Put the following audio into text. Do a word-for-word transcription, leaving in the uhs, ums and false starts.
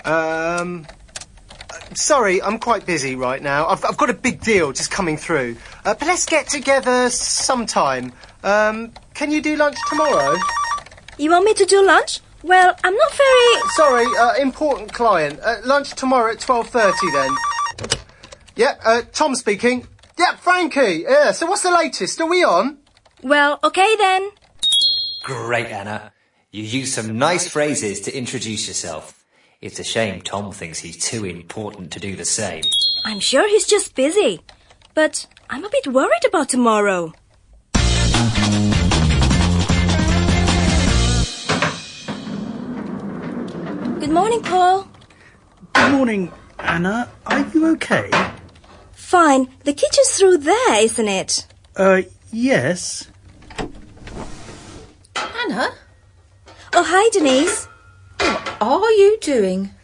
Um, sorry, I'm quite busy right now. I've, I've got a big deal just coming through. Uh, but let's get together sometime. Um, can you do lunch tomorrow? You want me to do lunch? Well, I'm not very... Sorry, uh, important client. Uh, lunch tomorrow at twelve thirty then. Yeah, uh, Tom speaking. Yeah, Frankie. Yeah, so what's the latest? Are we on? Well, okay then. Great, Anna. You used some nice phrases to introduce yourself. It's a shame Tom thinks he's too important to do the same. I'm sure he's just busy. But I'm a bit worried about tomorrow. Good morning, Paul. Good morning, Anna. Are you okay? Fine. The kitchen's through there, isn't it? Uh, yes. Anna? Oh, hi, Denise. What are you doing?